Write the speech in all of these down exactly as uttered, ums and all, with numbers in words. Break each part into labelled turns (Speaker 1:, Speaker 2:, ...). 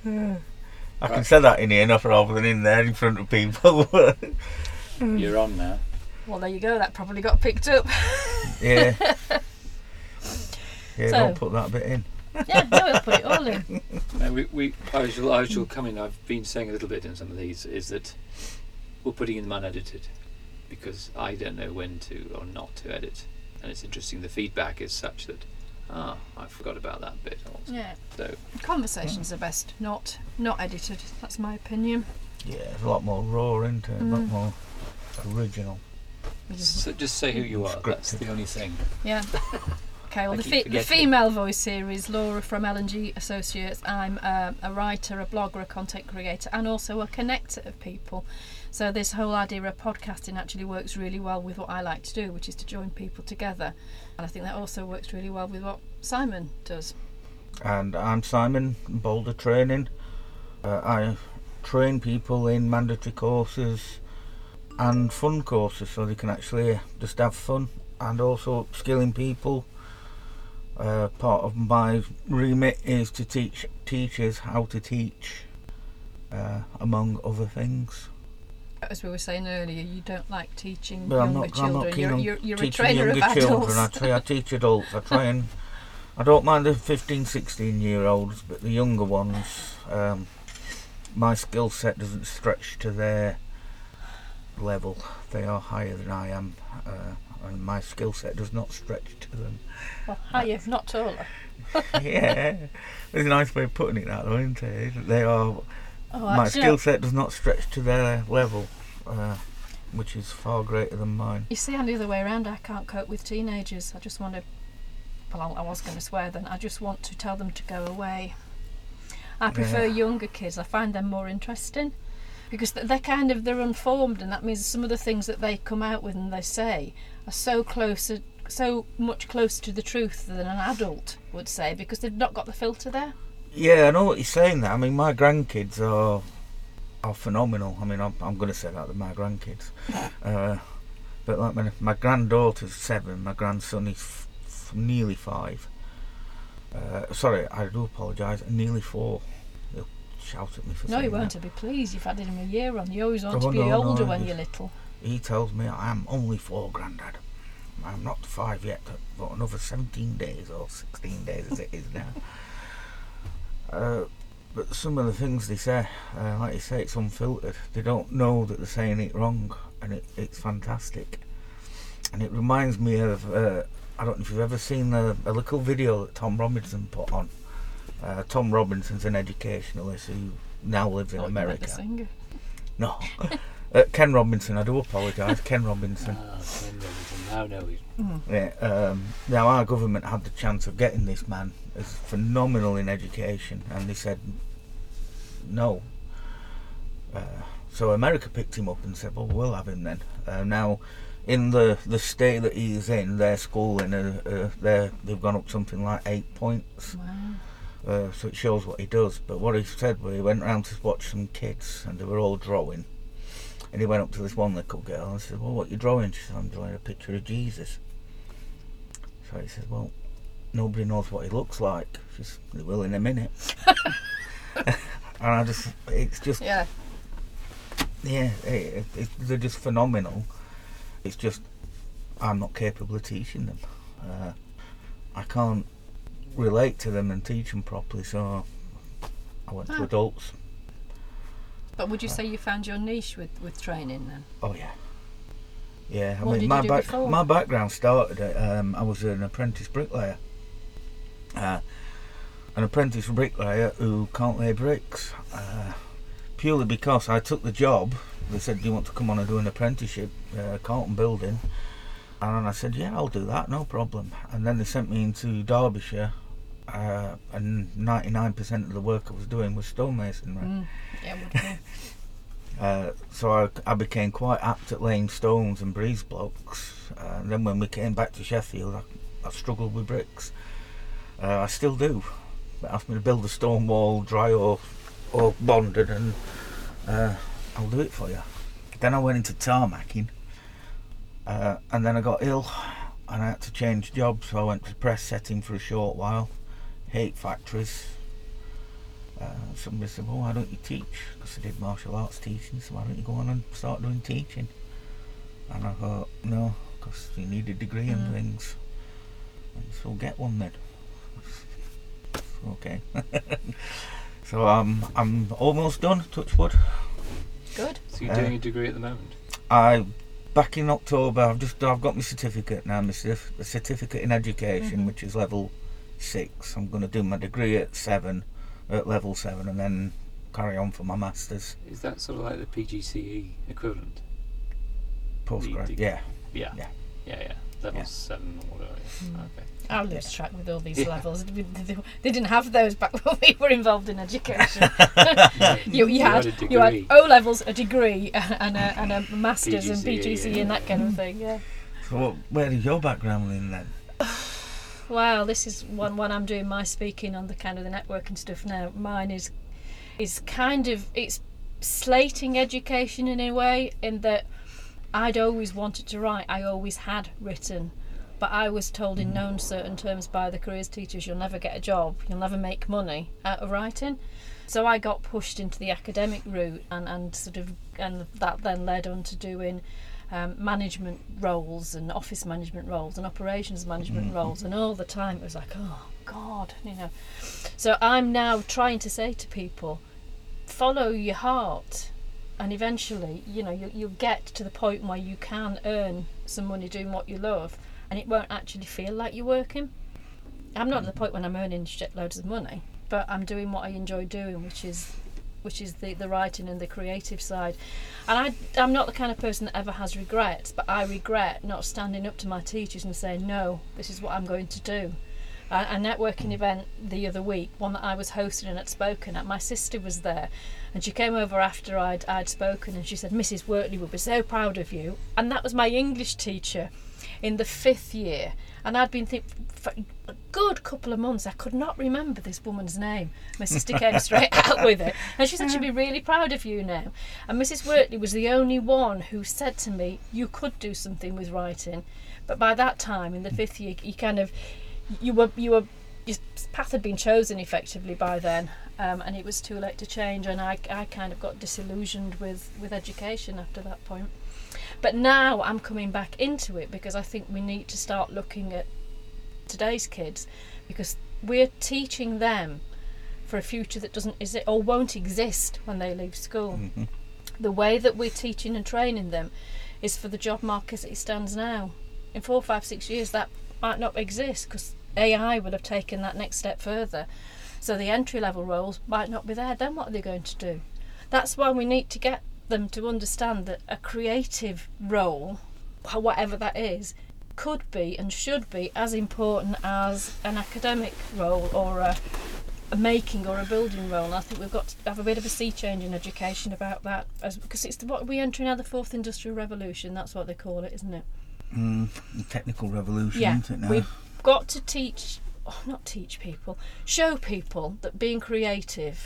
Speaker 1: I can say that in here, not rather than in there in front of people.
Speaker 2: You're on now.
Speaker 3: Well, there you go. That probably got picked up.
Speaker 1: Yeah. Yeah,
Speaker 3: So-
Speaker 1: don't put that bit in.
Speaker 3: Yeah, no, we'll put it all in.
Speaker 2: No, we, we, I shall, I shall come in. I've been saying a little bit in some of these, is that we're putting in them unedited because I don't know when to or not to edit. And it's interesting, the feedback is such that, ah, I forgot about that bit also.
Speaker 3: Yeah,
Speaker 2: So,
Speaker 3: conversations are best not not edited. That's my opinion.
Speaker 1: Yeah, it's a lot more raw, isn't it? A lot
Speaker 3: Mm.
Speaker 1: more original.
Speaker 2: so just say who you are, that's
Speaker 1: Scripted.
Speaker 2: the only thing.
Speaker 3: Yeah. Okay, well,
Speaker 2: I
Speaker 3: the,
Speaker 2: keep
Speaker 3: fe- the
Speaker 2: forgetting.
Speaker 3: female voice here is Laura from L and G Associates. I'm uh, a writer, a blogger, a content creator, and also a connector of people. So this whole idea of podcasting actually works really well with what I like to do, which is to join people together. And I think that also works really well with what Simon does.
Speaker 1: And I'm Simon, Boulder Training. Uh, I train people in mandatory courses and fun courses so they can actually just have fun, and also upskilling people. Uh, part of my remit is to teach teachers how to teach, uh, among other things.
Speaker 3: As we were saying earlier, you don't like teaching
Speaker 1: But I'm
Speaker 3: younger
Speaker 1: not, I'm not
Speaker 3: children.
Speaker 1: keen
Speaker 3: You're,
Speaker 1: on
Speaker 3: you're, you're a
Speaker 1: teaching
Speaker 3: trainer
Speaker 1: younger
Speaker 3: of
Speaker 1: children.
Speaker 3: adults.
Speaker 1: I try, I teach adults. I try and I don't mind the fifteen, sixteen year olds, but the younger ones, um, my skill set doesn't stretch to their level. They are higher than I am, uh, and my skill set does not stretch to them.
Speaker 3: Well, higher, not taller.
Speaker 1: Yeah, there's a nice way of putting it that though, isn't it? They are.
Speaker 3: Oh,
Speaker 1: My
Speaker 3: actually,
Speaker 1: skill set does not stretch to their level, uh, which is far greater than mine.
Speaker 3: You see, I'm the other way around. I can't cope with teenagers. I just want to. Well, I was going to swear then. I just want to tell them to go away. I prefer
Speaker 1: Yeah.
Speaker 3: younger kids. I find them more interesting because they're kind of they're unformed, and that means some of the things that they come out with and they say are so closer, so much closer to the truth than an adult would say because they've not got the filter there.
Speaker 1: Yeah, I know what you're saying there. I mean, my grandkids are are phenomenal. I mean, I'm, I'm going to say that, they're my grandkids. Uh, but like my, my granddaughter's seven, my grandson is f- f- nearly five. Uh, sorry, I do apologise, nearly four. He'll shout at me for
Speaker 3: No,
Speaker 1: saying
Speaker 3: you won't
Speaker 1: that.
Speaker 3: be pleased. You've had him a year on. You always want
Speaker 1: Oh,
Speaker 3: to be
Speaker 1: no,
Speaker 3: older
Speaker 1: no,
Speaker 3: when
Speaker 1: I
Speaker 3: you're
Speaker 1: just-
Speaker 3: little.
Speaker 1: He tells me I am only four, Grandad. I'm not five yet. I've got another seventeen days or sixteen days as it is now. Uh, but some of the things they say, uh, like you say, it's unfiltered. They don't know that they're saying it wrong, and it, it's fantastic. And it reminds me of, uh, I don't know if you've ever seen a, a little video that Tom Robinson put on. Uh, Tom Robinson's an educationalist who now lives in
Speaker 3: Thought you meant
Speaker 1: America.
Speaker 3: the singer.
Speaker 1: No. uh, Ken Robinson, I do apologise, Ken Robinson.
Speaker 2: Ah, Ken Robinson, now know it.
Speaker 1: Yeah, um, now our government had the chance of getting this man as phenomenal in education, and they said no. Uh, so America picked him up and said, well, we'll have him then. Uh, now, in the, the state that he's in, their schooling, uh, uh, they're- they've gone up something like eight points.
Speaker 3: Wow.
Speaker 1: Uh, so it shows what he does. But what he said was he went round to watch some kids, and they were all drawing. And he went up to this one little girl and said, well, what are you drawing? She said, I'm drawing a picture of Jesus. So he said, well, nobody knows what he looks like. She said, they will in a minute. And I just, it's just,
Speaker 3: Yeah.
Speaker 1: yeah, it, it, they're just phenomenal. It's just, I'm not capable of teaching them. Uh, I can't relate to them and teach them properly, so I went to
Speaker 3: Ah.
Speaker 1: adults.
Speaker 3: But would you say you found your niche with, with training then?
Speaker 1: Oh yeah, yeah. I
Speaker 3: What
Speaker 1: mean,
Speaker 3: did
Speaker 1: my
Speaker 3: you do
Speaker 1: back,
Speaker 3: before?
Speaker 1: my background started. At, um, I was an apprentice bricklayer. Uh, an apprentice bricklayer who can't lay bricks. Uh, purely because I took the job. They said, "Do you want to come on and do an apprenticeship, uh, Carlton Building?" And I said, "Yeah, I'll do that, no problem." And then they sent me into Derbyshire, uh, and ninety-nine percent of the work I was doing was stonemasonry.
Speaker 3: Mm. Yeah, would be.
Speaker 1: Uh, so I, I became quite apt at laying stones and breeze blocks. Uh, and then when we came back to Sheffield, I, I struggled with bricks. Uh, I still do. They asked me to build a stone wall, dry or or bonded, and uh, I'll do it for you. Then I went into tarmacking, uh, and then I got ill, and I had to change jobs. So I went to press setting for a short while, hate factories. uh, somebody said, well, why don't you teach? Because I did martial arts teaching, so why don't you go on and start doing teaching? And I thought, no, because you need a degree
Speaker 3: Mm.
Speaker 1: and things. And so get one then. Okay. So um, I'm almost done, touch wood.
Speaker 3: Good.
Speaker 2: So you're
Speaker 1: Uh,
Speaker 2: doing a degree at the moment?
Speaker 1: I back in October. I've just I've got my certificate now. My certif- a certificate in education,
Speaker 3: Mhm.
Speaker 1: which is level six. I'm going to do my degree at seven, at level seven, and then carry on for my masters,
Speaker 2: Is that sort of like the P G C E equivalent?
Speaker 1: postgrad.
Speaker 2: deg-
Speaker 1: Yeah,
Speaker 2: Yeah.
Speaker 1: Yeah.
Speaker 2: Yeah, yeah. Level
Speaker 1: Yeah.
Speaker 2: seven or whatever. Yeah.
Speaker 3: Mm.
Speaker 2: Okay.
Speaker 3: I lose track with all these
Speaker 2: Yeah.
Speaker 3: levels. They, they- they didn't have those back when we were involved in education. you, you,
Speaker 2: You
Speaker 3: had,
Speaker 2: had a
Speaker 3: you had
Speaker 2: degree.
Speaker 3: O levels, a degree, and a, and a masters and
Speaker 2: P G C E,
Speaker 3: P G C E
Speaker 2: yeah.
Speaker 3: and that kind of thing. Yeah.
Speaker 1: So what, where is your background in then?
Speaker 3: Well, this is one when I'm doing my speaking on the kind of the networking stuff now. Mine is is kind of it's slating education in a way, in that I'd always wanted to write. I always had written, but I was told in no uncertain terms by the careers teachers, you'll never get a job, you'll never make money out of writing. So I got pushed into the academic route, and, and sort of and that then led on to doing um, management roles and office management roles and operations management
Speaker 1: Mhm.
Speaker 3: roles, and all the time it was like, oh God, you know. So I'm now trying to say to people, follow your heart, and eventually, you know, you, you'll get to the point where you can earn some money doing what you love, and it won't actually feel like you're working. I'm not at the point when I'm earning shitloads of money, but I'm doing what I enjoy doing, which is which is the, the writing and the creative side. And I, I'm not the kind of person that ever has regrets, but I regret not standing up to my teachers and saying, no, this is what I'm going to do. A, a networking event the other week, one that I was hosting and had spoken at, my sister was there, and she came over after I'd, I'd spoken, and she said, Missus Wortley would be so proud of you. And that was my English teacher in the fifth year, and I'd been thinking for a good couple of months I could not remember this woman's name. My sister came straight out with it, and she said she'd be really proud of you now. And Missus Wortley was the only one who said to me, you could do something with writing. But by that time in the fifth year, you kind of you were you were your path had been chosen effectively by then, um, and it was too late to change, and I, I kind of got disillusioned with, with education after that point. But now I'm coming back into it because I think we need to start looking at today's kids, because we're teaching them for a future that doesn't is it or won't exist when they leave school.
Speaker 1: Mhm.
Speaker 3: The way that we're teaching and training them is for the job market as it stands now. In four, five, six years that might not exist because A I will have taken that next step further. So the entry level roles might not be there. Then what are they going to do? That's why we need to get them to understand that a creative role, whatever that is, could be and should be as important as an academic role or a, a making or a building role. And I think we've got to have a bit of a sea change in education about that, as because it's the, what we enter now, the fourth industrial revolution. That's what they call it, isn't it?
Speaker 1: Mm, the technical revolution,
Speaker 3: Yeah,
Speaker 1: isn't it now?
Speaker 3: we've got to teach, oh, not teach people, show people that being creative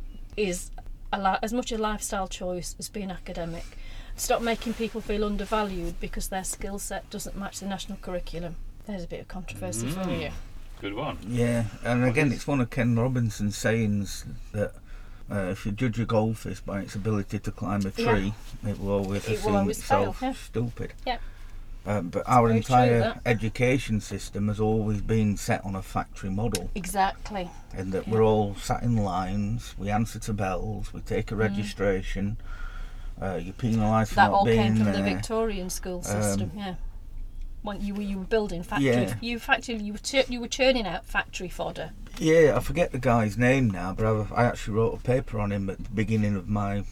Speaker 3: is a li- as much a lifestyle choice as being academic. Stop making people feel undervalued because their skill set doesn't match the national curriculum. There's a bit of controversy for
Speaker 2: Mm.
Speaker 3: you.
Speaker 2: Good one.
Speaker 1: Yeah, and
Speaker 2: What
Speaker 1: again,
Speaker 2: is-
Speaker 1: it's one of Ken Robinson's sayings that uh, if you judge a goldfish by its ability to climb a tree, it will always
Speaker 3: It will
Speaker 1: assume
Speaker 3: always fail,
Speaker 1: itself
Speaker 3: yeah.
Speaker 1: stupid.
Speaker 3: Yeah.
Speaker 1: Um, but our
Speaker 3: very true,
Speaker 1: entire
Speaker 3: that.
Speaker 1: education system has always been set on a factory model,
Speaker 3: Exactly.
Speaker 1: in that
Speaker 3: Yeah.
Speaker 1: we're all sat in lines, we answer to bells, we take a
Speaker 3: Mm.
Speaker 1: registration, uh, you're penalised for
Speaker 3: That
Speaker 1: not
Speaker 3: all
Speaker 1: being
Speaker 3: came from
Speaker 1: there.
Speaker 3: the Victorian school system.
Speaker 1: Um,
Speaker 3: Yeah. When you were you were building factory,
Speaker 1: Yeah.
Speaker 3: you factory you were chur- you were churning out factory fodder.
Speaker 1: Yeah, I forget the guy's name now, but I've, I actually wrote a paper on him at the beginning of my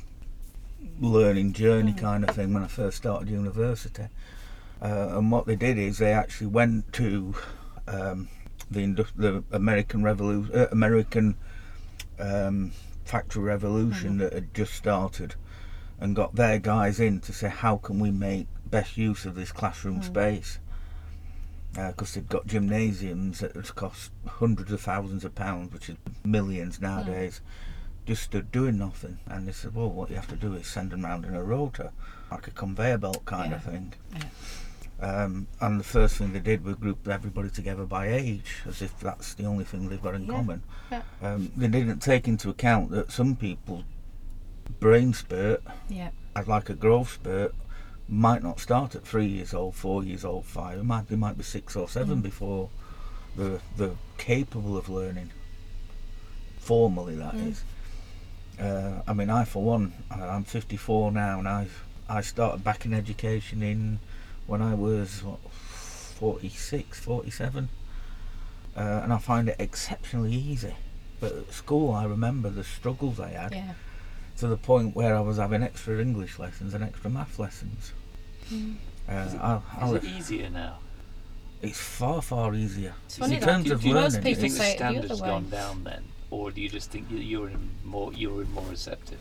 Speaker 1: learning journey,
Speaker 3: Mm.
Speaker 1: kind of thing, when I first started university. Uh, and what they did is they actually went to um, the, indus- the American Revolution, uh, American um, factory revolution
Speaker 3: Mhm.
Speaker 1: that had just started, and got their guys in to say, how can we make best use of this classroom
Speaker 3: Mm.
Speaker 1: space? Because they've got gymnasiums that would cost hundreds of thousands of pounds, which is millions nowadays, just stood doing nothing. And they said, well, what you have to do is send them round in a rotor, like a conveyor belt kind of
Speaker 3: Yeah.
Speaker 1: thing.
Speaker 3: Yeah.
Speaker 1: Um, and the first thing they did was group everybody together by age, as if that's the only thing they've got in
Speaker 3: Yeah.
Speaker 1: common.
Speaker 3: Yeah.
Speaker 1: Um, they didn't take into account that some people brain spurt,
Speaker 3: Yeah.
Speaker 1: as like a growth spurt, might not start at three years old, four years old, five. It might, they might be six or seven
Speaker 3: Mm.
Speaker 1: before they're, they're capable of learning. Formally, that
Speaker 3: Mm.
Speaker 1: is. Uh, I mean, I for one, I- I'm fifty-four now, and I I started back in education in when I was what, forty-six, forty-seven, uh, and I find it exceptionally easy. But at school, I remember the struggles I had,
Speaker 3: Yeah.
Speaker 1: to the point where I was having extra English lessons and extra math lessons.
Speaker 3: Mm.
Speaker 1: Uh,
Speaker 2: Is it-
Speaker 1: I, I,
Speaker 2: Is it easier now?
Speaker 1: it's far, far easier.
Speaker 3: It's funny
Speaker 1: in
Speaker 3: that
Speaker 1: terms
Speaker 2: do,
Speaker 1: of
Speaker 2: do, you-
Speaker 3: most
Speaker 1: learning.
Speaker 2: do you
Speaker 3: people
Speaker 2: think
Speaker 3: say
Speaker 2: the
Speaker 3: it the other
Speaker 2: standard's
Speaker 3: way.
Speaker 2: gone down then, or do you just think you- you're in more you're in more receptive?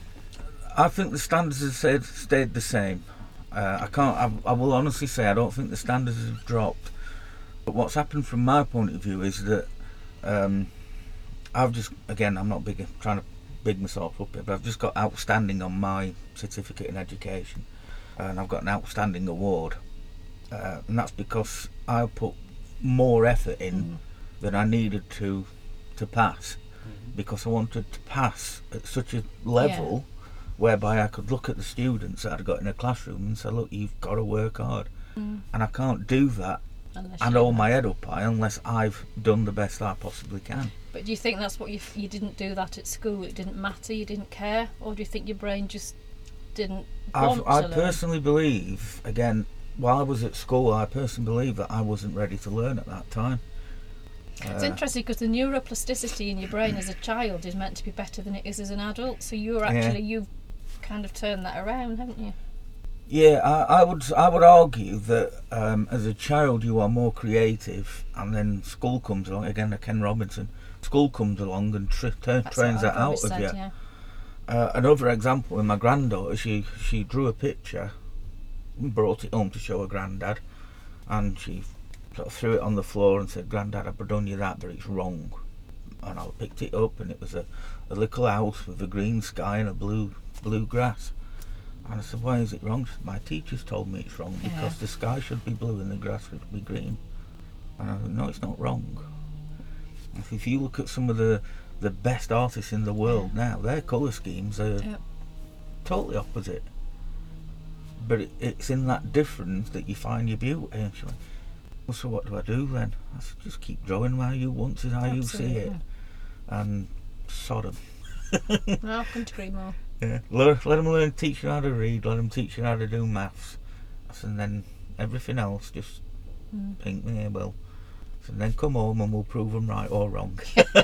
Speaker 1: I think the standards have stayed, stayed the same. Uh, I can't. I, I will honestly say I don't think the standards have dropped. But what's happened from my point of view is that um, I've just again I'm not big trying to big myself up here, but I've just got outstanding on my certificate in education, and I've got an outstanding award, uh, and that's because I put more effort in
Speaker 3: Mm.
Speaker 1: than I needed to to pass,
Speaker 2: Mhm.
Speaker 1: because I wanted to pass at such a level whereby I could look at the students that I'd got in a classroom and say, look, you've got to work hard.
Speaker 3: Mm.
Speaker 1: And I can't do that
Speaker 3: Unless
Speaker 1: and
Speaker 3: you-
Speaker 1: hold my head up high unless I've done the best I possibly can.
Speaker 3: But do you think that's what you f- you didn't do that at school? It didn't matter. You didn't care, or do you think your brain just didn't
Speaker 1: I've,
Speaker 3: want
Speaker 1: I
Speaker 3: to learn?
Speaker 1: personally believe, again, while I was at school, I personally believe that I wasn't ready to learn at that time.
Speaker 3: It's
Speaker 1: Uh,
Speaker 3: interesting because the neuroplasticity in your brain as a child is meant to be better than it is as an adult. So you're
Speaker 1: Yeah.
Speaker 3: actually you've kind of turned that around, haven't you?
Speaker 1: Yeah, I, I would I would argue that um, as a child you are more creative, and then school comes along again. uh, Ken Robinson, school comes along and tri- turn,
Speaker 3: That's
Speaker 1: trains
Speaker 3: what I've
Speaker 1: that out
Speaker 3: always
Speaker 1: of
Speaker 3: said,
Speaker 1: you.
Speaker 3: yeah.
Speaker 1: Uh, another example with my granddaughter, she she drew a picture, and brought it home to show her granddad, and she sort of threw it on the floor and said, "Granddad, I've done you that, but it's wrong." And I picked it up, and it was a, a little house with a green sky and a blue blue grass. And I said, "Why is it wrong?" She said, "My teachers told me it's wrong because
Speaker 3: Yeah.
Speaker 1: the sky should be blue and the grass should be green." And I said, "No, it's not wrong." If if you look at some of the the best artists in the world now, their colour schemes are
Speaker 3: Yep.
Speaker 1: totally opposite. But it, it's in that difference that you find your beauty. And she went, "Well, so what do I do then?" I said, "Just keep drawing how you want to, how you see it."
Speaker 3: Absolutely.
Speaker 1: And sod 'em.
Speaker 3: No, I couldn't agree more.
Speaker 1: Yeah. Let, let them learn, teach you how to read, let them teach you how to do maths. I said, and then everything else, just
Speaker 3: Mm.
Speaker 1: pink me, well. So then come home and we'll prove them right or wrong.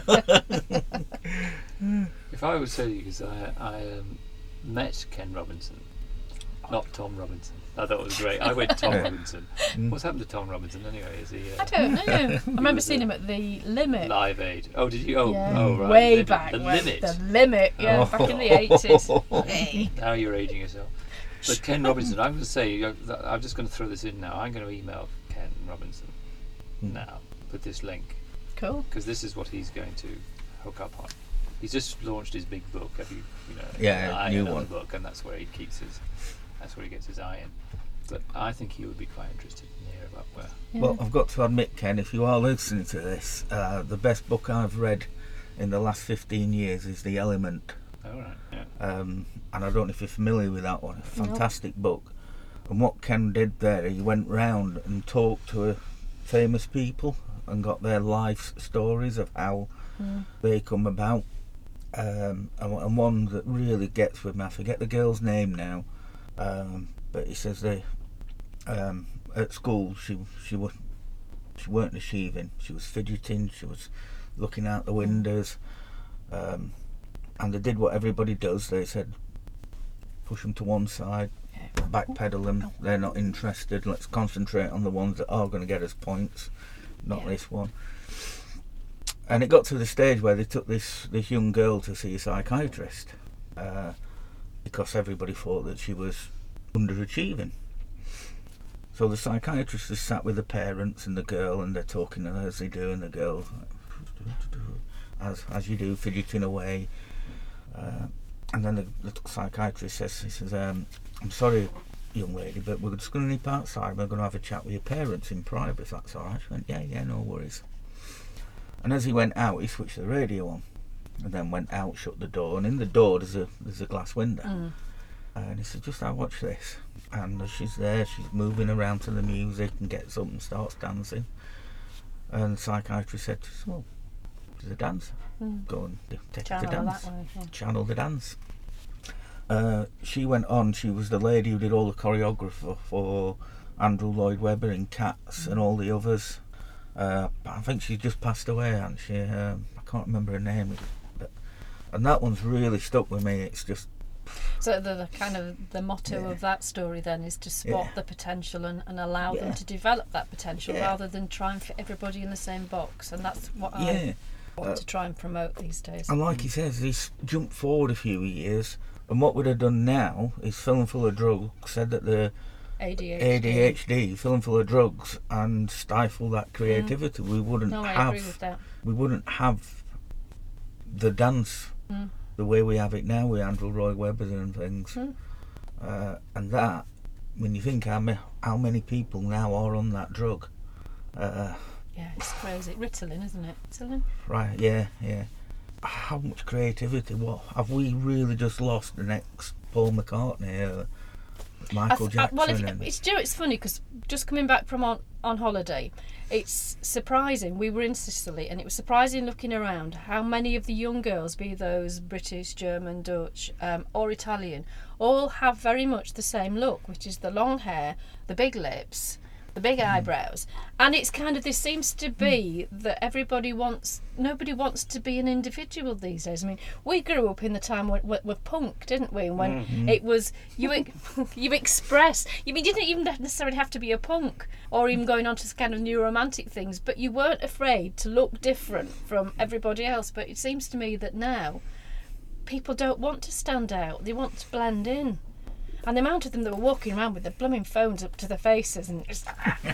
Speaker 2: If I would say, because I, I um, met Ken Robinson, not Tom Robinson. I thought it was great. I went Tom
Speaker 1: Yeah.
Speaker 2: Robinson.
Speaker 1: Mm.
Speaker 2: What's happened to Tom Robinson anyway? Is he
Speaker 3: I
Speaker 2: uh,
Speaker 3: don't know. I remember
Speaker 2: was
Speaker 3: seeing
Speaker 2: a
Speaker 3: him at the Limit.
Speaker 2: Live Aid? Oh, did you? Oh,
Speaker 3: yeah.
Speaker 2: oh right.
Speaker 3: Way
Speaker 2: Limit.
Speaker 3: back.
Speaker 2: The
Speaker 3: when-
Speaker 2: Limit.
Speaker 3: The Limit, yeah, back in the eighties. Hey.
Speaker 2: Now you're aging yourself. But Ken Robinson, I'm going to say, uh, that- I'm just going to throw this in now. I'm going to email Ken Robinson
Speaker 1: Mm.
Speaker 2: now with this link,
Speaker 3: Cool.
Speaker 2: because this is what he's going to hook up on. He's just launched his big book. Have you, you know,
Speaker 1: Yeah,
Speaker 2: an eye
Speaker 1: new
Speaker 2: on the
Speaker 1: one.
Speaker 2: book, and that's where he keeps his, that's where he gets his eye in. But I think he would be quite interested in hearing about where.
Speaker 3: Yeah.
Speaker 1: Well, I've got to admit, Ken, if you are listening to this, uh, the best book I've read in the last fifteen years is The Element.
Speaker 2: All right. Yeah.
Speaker 1: Um, and I don't know if you're familiar with that one. A
Speaker 3: No.
Speaker 1: fantastic book. And what Ken did there, he went round and talked to uh, famous people and got their life stories of how
Speaker 3: Mm.
Speaker 1: they come about. Um, and, and one that really gets with me, I forget the girl's name now, um, but he says they um, at school she she was she weren't achieving. She was fidgeting. She was looking out the windows, um, and they did what everybody does. They said, push them to one side, backpedal them. They're not interested. Let's concentrate on the ones that are going to get us points, not
Speaker 3: Yeah.
Speaker 1: this one. And it got to the stage where they took this this young girl to see a psychiatrist uh, because everybody thought that she was underachieving. So the psychiatrist is sat with the parents and the girl, and they're talking to her as they do, and the girl, as as you do, fidgeting away. Uh, and then the, the psychiatrist says, he says, um, "I'm sorry, young lady, but we're just going to nip outside. We're going to have a chat with your parents in private, if that's all right. She went, yeah, yeah, no worries. And as he went out, he switched the radio on, and then went out, shut the door, and in the door there's a there's a glass window.
Speaker 3: Mm.
Speaker 1: And he said, just I watch this. And as she's there, she's moving around to the music and gets up and starts dancing. And the psychiatrist said, well, she's a dancer.
Speaker 3: Mm.
Speaker 1: Go and d- take
Speaker 3: Channel
Speaker 1: her to dance.
Speaker 3: that way. Yeah.
Speaker 1: Channel the dance. Uh, she went on, she was the lady who did all the choreography for Andrew Lloyd Webber in Cats
Speaker 3: Mm.
Speaker 1: and all the others. Uh, I think she's just passed away, hasn't she? Um, I can't remember her name. But, and that one's really stuck with me. It's just...
Speaker 3: So the, the kind of the motto
Speaker 1: Yeah.
Speaker 3: of that story then is to spot
Speaker 1: Yeah.
Speaker 3: the potential and, and allow them
Speaker 1: Yeah.
Speaker 3: to develop that potential
Speaker 1: Yeah.
Speaker 3: rather than try and fit everybody in the same box. And that's what
Speaker 1: Yeah.
Speaker 3: I want
Speaker 1: Uh,
Speaker 3: to try and promote these days.
Speaker 1: And like he says, he's jumped forward a few years, and what we'd have done now is Film Full of Drugs said that the
Speaker 3: A D H D.
Speaker 1: A D H D, Film Full of Drugs, and stifle that creativity. We wouldn't
Speaker 3: No, I
Speaker 1: have,
Speaker 3: agree with that.
Speaker 1: we wouldn't have the dance
Speaker 3: Mm.
Speaker 1: the way we have it now with Andrew Lloyd Webber and things.
Speaker 3: Mm.
Speaker 1: Uh, and that, when you think how, ma- how many people now are on that drug, uh,
Speaker 3: Yeah, it's crazy. Ritalin, isn't it? Ritalin?
Speaker 1: right? Yeah, yeah. How much creativity? What have we really just lost? The next Paul McCartney, uh, Michael
Speaker 3: I th- I-
Speaker 1: Jackson,
Speaker 3: well, if,
Speaker 1: and
Speaker 3: it's do you know, it's funny because just coming back from on, on holiday, it's surprising. We were in Sicily, and it was surprising looking around how many of the young girls, be those British, German, Dutch, um, or Italian, all have very much the same look, which is the long hair, the big lips, the big
Speaker 1: Mm.
Speaker 3: eyebrows, and it's kind of, this seems to be that everybody wants, nobody wants to be an individual these days. I mean, we grew up in the time when, when, with punk, didn't we? When
Speaker 1: Mm-hmm.
Speaker 3: it was you, ex- you express. You mean, you didn't even necessarily have to be a punk or even going on to kind of new romantic things, but you weren't afraid to look different from everybody else. But it seems to me that now people don't want to stand out; they want to blend in. And the amount of them that were walking around with their blooming phones up to their faces and just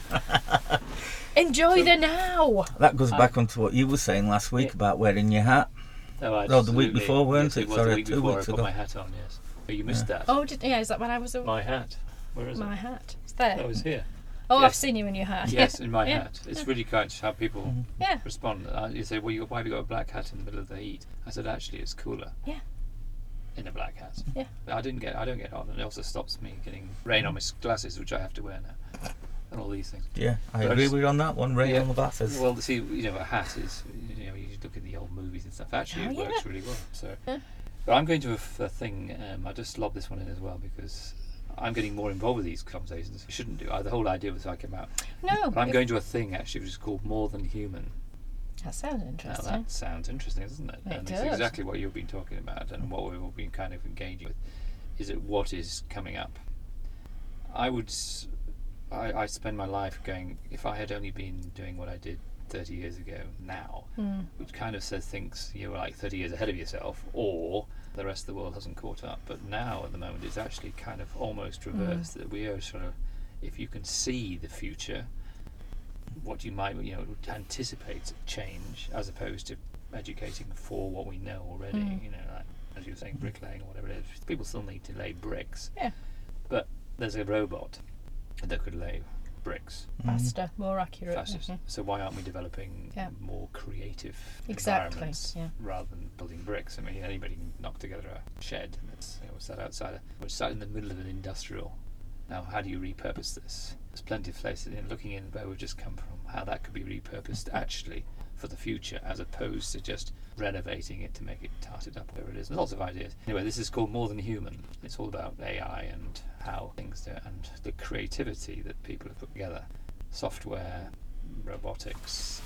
Speaker 3: enjoy the now.
Speaker 1: that goes
Speaker 2: I-
Speaker 1: back onto what you were saying last week
Speaker 2: Yeah.
Speaker 1: about wearing your hat.
Speaker 2: No,
Speaker 1: No, the week
Speaker 2: absolutely.
Speaker 1: before, weren't
Speaker 2: yes,
Speaker 1: it?
Speaker 2: it was
Speaker 1: Sorry,
Speaker 2: the week
Speaker 1: two
Speaker 2: before
Speaker 1: weeks
Speaker 2: I put
Speaker 1: ago.
Speaker 2: my hat on, yes. Oh, you missed that.
Speaker 3: Oh, did, yeah, is that when I was a,
Speaker 2: My hat. Where is
Speaker 3: my
Speaker 2: it?
Speaker 3: hat? It's there.
Speaker 2: Oh, it was here.
Speaker 3: Oh, I've
Speaker 2: yes.
Speaker 3: seen you in your hat.
Speaker 2: Yes, in my
Speaker 3: Yeah.
Speaker 2: hat. It's really kind how people
Speaker 1: Mm-hmm.
Speaker 3: Yeah.
Speaker 2: respond. Uh, You say, well, you, why have you got a black hat in the middle of the heat? I said, actually, it's cooler.
Speaker 3: Yeah.
Speaker 2: In a black hat.
Speaker 3: Yeah.
Speaker 2: But I didn't get. I don't get on, and it also stops me getting rain on my s- glasses, which I have to wear now, and all these things.
Speaker 1: Yeah, I
Speaker 2: But I
Speaker 1: agree
Speaker 2: just-
Speaker 1: with you on that one. Rain
Speaker 2: Yeah.
Speaker 1: on the glasses.
Speaker 2: Well, see, you know, a hat is, you know, you look at the old movies and stuff. Actually,
Speaker 3: Oh,
Speaker 2: it
Speaker 3: yeah.
Speaker 2: works really well. So,
Speaker 3: Yeah.
Speaker 2: but I'm going to a, f- a thing. Um, I just lob this one in as well because I'm getting more involved with these conversations. I shouldn't do. I, the whole idea was I came out.
Speaker 3: No.
Speaker 2: But I'm
Speaker 3: if-
Speaker 2: going to a thing actually, which is called More Than Human.
Speaker 3: That sounds
Speaker 2: Now
Speaker 3: interesting.
Speaker 2: that sounds interesting, doesn't it?
Speaker 3: It
Speaker 2: and
Speaker 3: does.
Speaker 2: it's exactly what you've been talking about, and what we've all been kind of engaging with. Is it what is coming up? I would. s- I, I spend my life going. If I had only been doing what I did thirty years ago now,
Speaker 3: Mm.
Speaker 2: which kind of says things you're like thirty years ahead of yourself, or the rest of the world hasn't caught up. But now, at the moment, it's actually kind of almost reversed. That we are sort of, if you can see the future, what you might, you know, anticipate change as opposed to educating for what we know already.
Speaker 3: Mm.
Speaker 2: You know, like, as you were saying, bricklaying or whatever it is. People still need to lay bricks.
Speaker 3: Yeah.
Speaker 2: But there's a robot that could lay bricks
Speaker 3: Faster, more accurate.
Speaker 2: faster.
Speaker 3: Mhm.
Speaker 2: So why aren't we developing
Speaker 3: Yeah.
Speaker 2: more creative
Speaker 3: Exactly,
Speaker 2: environments
Speaker 3: yeah.
Speaker 2: rather than building bricks? I mean, anybody can knock together a shed and it's, you know, sat outside. A, we're sat in the middle of an industrial. Now, how do you repurpose this? There's plenty of places, you know, looking in where we've just come from, how that could be repurposed actually for the future, as opposed to just renovating it to make it tarted up where it is. There's lots of ideas. Anyway, this is called More Than Human. It's all about A I and how things do, and the creativity that people have put together. Software, robotics,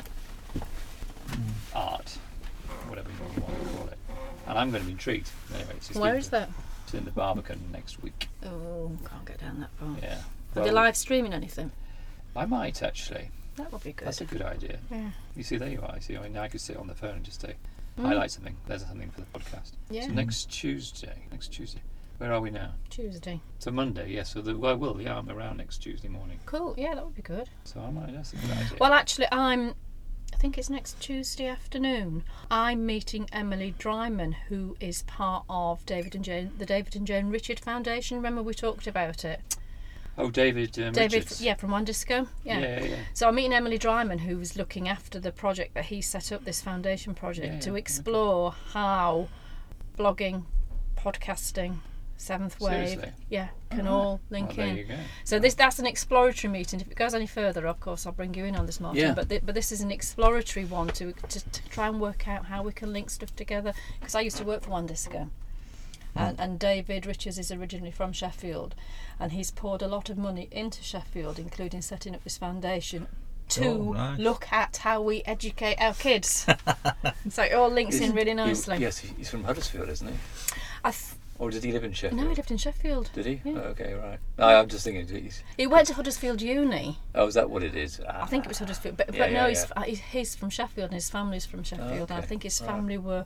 Speaker 2: art, whatever you want to call it. And I'm going to be intrigued. Anyway, it's
Speaker 3: Where is that?
Speaker 2: It's in the Barbican next week.
Speaker 3: Oh, can't get down that far.
Speaker 2: Yeah.
Speaker 3: Are they
Speaker 2: Well,
Speaker 3: live streaming anything?
Speaker 2: I might actually.
Speaker 3: That would be good.
Speaker 2: That's a good idea.
Speaker 3: Yeah.
Speaker 2: You see, there you are. You see, I mean, I could sit on the phone and just say,
Speaker 3: Mm.
Speaker 2: highlight something. There's something for the podcast.
Speaker 3: Yeah.
Speaker 2: So next Tuesday. Next Tuesday. Where are we now?
Speaker 3: Tuesday.
Speaker 2: So Monday. Yes. so the, well, I will. Yeah, I'm around next Tuesday morning.
Speaker 3: Cool. Yeah, that would be good.
Speaker 2: So I might. That's a good idea.
Speaker 3: Well, actually, I'm think it's next Tuesday afternoon, I'm meeting Emily Dryman, who is part of David and Jane, the David and Jane Richard Foundation. Remember we talked about it?
Speaker 2: Oh, David um,
Speaker 3: David,
Speaker 2: Richards.
Speaker 3: yeah, from One Disco. Yeah.
Speaker 2: Yeah, yeah, yeah.
Speaker 3: So I'm meeting Emily Dryman, who was looking after the project that he set up, this foundation project,
Speaker 2: Yeah,
Speaker 3: to
Speaker 2: yeah,
Speaker 3: explore how blogging, podcasting, Seventh Wave,
Speaker 2: Seriously?
Speaker 3: yeah, can
Speaker 2: Oh,
Speaker 3: all link
Speaker 2: well, there
Speaker 3: in.
Speaker 2: you go.
Speaker 3: So this that's an exploratory meeting. If it goes any further, of course, I'll bring you in on this, Martin.
Speaker 2: Yeah.
Speaker 3: But th- but this is an exploratory one to, to to try and work out how we can link stuff together. Because I used to work for One Disco. And, and David Richards is originally from Sheffield, and he's poured a lot of money into Sheffield, including setting up this foundation to
Speaker 1: Oh, nice.
Speaker 3: look at how we educate our kids. So it all links in
Speaker 2: Isn't-
Speaker 3: really
Speaker 2: he-
Speaker 3: nicely.
Speaker 2: yes, he- he's from Huddersfield, isn't he?
Speaker 3: I th-
Speaker 2: Or did he live in Sheffield?
Speaker 3: no, he lived in Sheffield.
Speaker 2: Did he?
Speaker 3: Yeah.
Speaker 2: Oh, okay, right. I, I'm just thinking, he's,
Speaker 3: He went to Huddersfield Uni.
Speaker 2: oh, is that what it is? Ah.
Speaker 3: I think it was Huddersfield, but,
Speaker 2: Yeah,
Speaker 3: but no,
Speaker 2: yeah,
Speaker 3: he's, uh, he's he's from Sheffield and his family's from Sheffield. And I
Speaker 2: okay.
Speaker 3: think his
Speaker 2: Right.
Speaker 3: family were.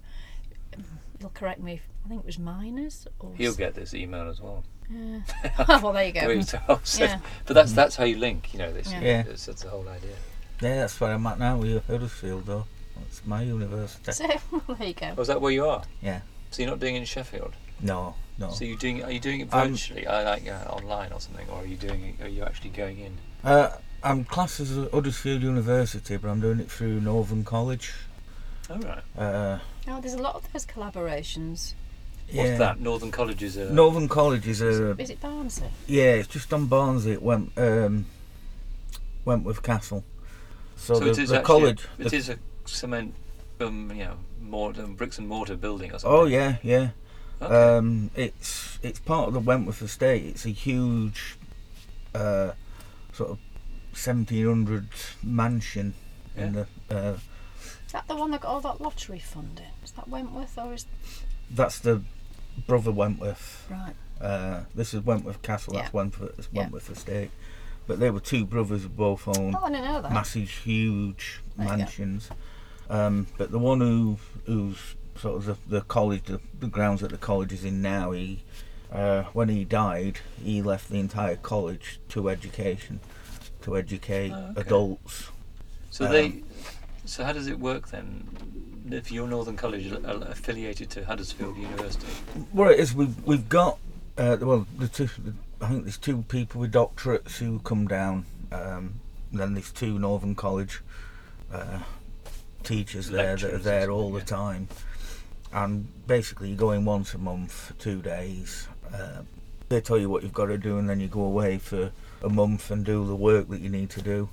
Speaker 3: You'll correct me. if- I think it was miners. Or
Speaker 2: He'll
Speaker 3: s-
Speaker 2: get this email as well.
Speaker 3: Yeah. well, there you go.
Speaker 2: Wait, so- so-
Speaker 3: Yeah.
Speaker 2: But that's that's how you link, you know, this.
Speaker 3: Yeah.
Speaker 1: Yeah.
Speaker 2: That's, that's the whole idea.
Speaker 1: Yeah, that's where I'm at now with Huddersfield, though. That's my university.
Speaker 3: So there you go.
Speaker 2: Oh, is that where you are?
Speaker 1: Yeah.
Speaker 2: So you're not doing it in Sheffield?
Speaker 1: No, no.
Speaker 2: So you're doing, are you doing it
Speaker 1: I'm-
Speaker 2: virtually, uh, like uh, online or something, or are you doing it, are you actually going in?
Speaker 1: Uh, I'm classed as a Huddersfield University, but I'm doing it through Northern College.
Speaker 2: Oh, right.
Speaker 1: Uh,
Speaker 3: Oh, there's a lot of those collaborations.
Speaker 2: What's
Speaker 1: yeah.
Speaker 2: that? Northern College is a...
Speaker 1: Northern College is
Speaker 3: Is
Speaker 1: a
Speaker 3: it, is it Barnsley?
Speaker 1: yeah. It's just on Barnsley. It went um, Wentworth Castle. So,
Speaker 2: So
Speaker 1: the,
Speaker 2: it is
Speaker 1: the
Speaker 2: actually
Speaker 1: college.
Speaker 2: A, it
Speaker 1: the-
Speaker 2: is a cement, um, you know, mortar, bricks and mortar building or something.
Speaker 1: oh yeah, yeah.
Speaker 2: Okay.
Speaker 1: Um, it's it's part of the Wentworth estate. It's a huge, uh, sort of seventeen hundreds mansion in the. Uh,
Speaker 3: Is that the one that got all that lottery funding? Is that Wentworth or is
Speaker 1: that's the brother Wentworth.
Speaker 3: right?
Speaker 1: Uh, this is Wentworth Castle. That's
Speaker 3: Yeah.
Speaker 1: Wentworth,
Speaker 3: Yeah.
Speaker 1: Wentworth estate. But they were two brothers who both owned
Speaker 3: Oh, I didn't know that.
Speaker 1: massive, huge
Speaker 3: There you go.
Speaker 1: mansions. Um, but the one who who's sort of the, the college, the, the grounds that the college is in now, he uh, when he died, he left the entire college to education, to educate
Speaker 2: Oh, okay.
Speaker 1: adults.
Speaker 2: So
Speaker 1: um,
Speaker 2: they... So how does it work then? If you're Northern College uh, affiliated to Huddersfield University?
Speaker 1: Well, it is. We've we've got uh, well, the two. The, I think there's two people with doctorates who come down. Um, and then there's two Northern College uh, teachers there that are
Speaker 2: Lecturers or
Speaker 1: there all the
Speaker 2: something,
Speaker 1: time. And basically, you go in once a month for two days. Uh, they tell you what you've got to do, and then you go away for a month and do the work that you need to do.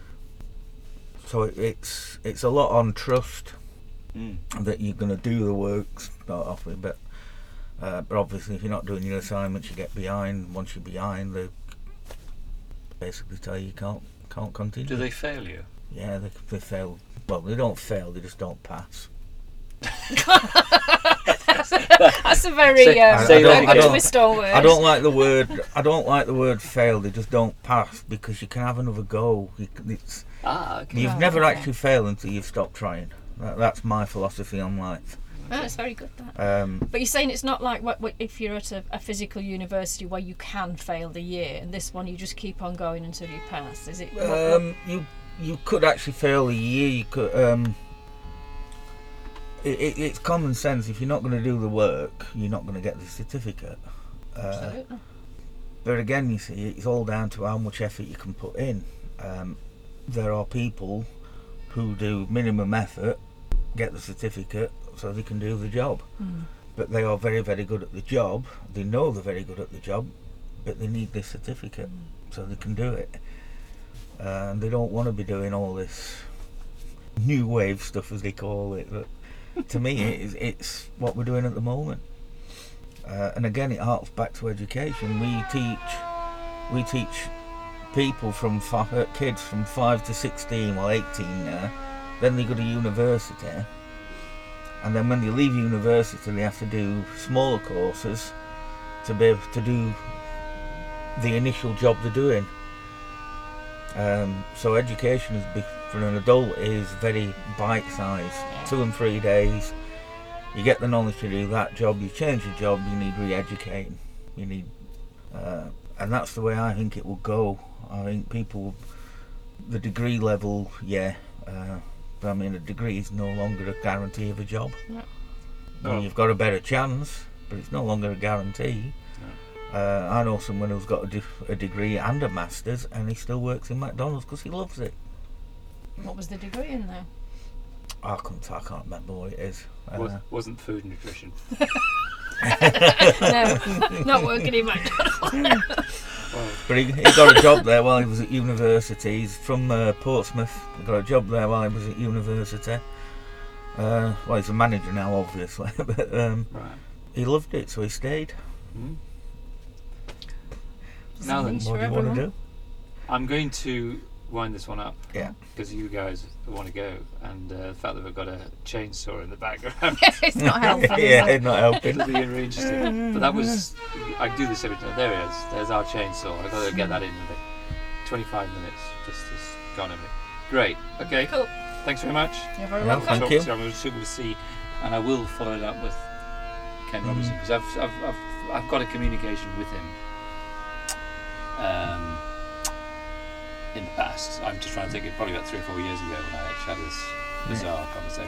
Speaker 1: So it, it's it's a lot on trust
Speaker 2: Mm.
Speaker 1: that you're going to do the work, start off with, but uh, but obviously if you're not doing your assignments, you get behind. Once you're behind, they basically tell you you can't can't continue.
Speaker 2: Do they fail you?
Speaker 1: Yeah, they, they fail. Well, they don't fail; they just don't pass.
Speaker 3: that's, a, that's a very
Speaker 2: Say-
Speaker 3: um,
Speaker 2: say that
Speaker 3: very
Speaker 2: again.
Speaker 3: good twist on words.
Speaker 1: I don't like the word. I don't like the word fail. They just don't pass because you can have another go. You can, it's,
Speaker 2: Ah, okay.
Speaker 1: you've
Speaker 3: Right,
Speaker 1: never
Speaker 3: okay.
Speaker 1: actually failed until you've stopped trying. That, that's my philosophy on life.
Speaker 3: Oh, it's very good that.
Speaker 1: Um,
Speaker 3: But you're saying it's not like what, what if you're at a, a physical university where you can fail the year, and this one you just keep on going until you pass. Is it? what- what-
Speaker 1: Um, you you could actually fail a year. You could. Um, it, it, it's common sense. If you're not going to do the work, you're not going to get the certificate. Uh,
Speaker 3: Absolutely.
Speaker 1: but again, you see, it's all down to how much effort you can put in. Um, there are people who do minimum effort, get the certificate, so they can do the job.
Speaker 3: Mm.
Speaker 1: But they are very, very good at the job. They know they're very good at the job, but they need this certificate so they can do it. Uh, and they don't want to be doing all this new wave stuff, as they call it. But to me, it's, it's what we're doing at the moment. Uh, and again, it harks back to education. We teach, we teach people from fi- uh, kids from five to sixteen, well, eighteen now. Then they go to university. And then when they leave university, they have to do smaller courses to be able to do the initial job they're doing. Um, so education is big, for an adult is very bite-sized, two and three days. You get the knowledge to do that job. You change your job. You need re-educating. You need, uh, and that's the way I think it will go. I think people, the degree level, yeah. Uh, But I mean, a degree is no longer a guarantee of a job.
Speaker 3: No.
Speaker 1: I mean, you've got a better chance, but it's no longer a guarantee.
Speaker 2: No.
Speaker 1: Uh, I know someone who's got a, de- a degree and a master's, and he still works in McDonald's because he loves it.
Speaker 3: What was the degree in though?
Speaker 1: I can't, I can't remember what it is. Uh,
Speaker 2: Was, wasn't food nutrition.
Speaker 3: No, not working in McDonald's.
Speaker 2: Well,
Speaker 1: But he, he got a job there while he was at university. He's from uh, Portsmouth. He got a job there while he was at university. Uh, well, he's a manager now, obviously, but um,
Speaker 2: right.
Speaker 1: he loved it, so he stayed.
Speaker 2: Hmm. Now then,
Speaker 3: Niche
Speaker 1: What
Speaker 3: for
Speaker 1: do you want to
Speaker 3: everyone.
Speaker 1: do?
Speaker 2: I'm going to wind this one up.
Speaker 1: Yeah.
Speaker 2: Because you guys want to go, and uh, the fact that we've got a chainsaw in the background.
Speaker 3: It's not helpful. is
Speaker 1: yeah,
Speaker 3: it?
Speaker 1: not helping.
Speaker 2: It'll be really interesting. But that was, I do this every time. There it is. There's our chainsaw. I've got to get that in in about twenty-five minutes. Just this gone over. Great. Okay.
Speaker 3: Cool.
Speaker 2: Thanks very much.
Speaker 3: You're very
Speaker 1: Yeah,
Speaker 3: welcome.
Speaker 1: thank you.
Speaker 2: So I'm super to see, and I will follow it up with Ken Robinson because I've, I've I've I've got a communication with him. Um, in the past, I'm just trying to think. It probably about three or four years ago when I actually had this bizarre conversation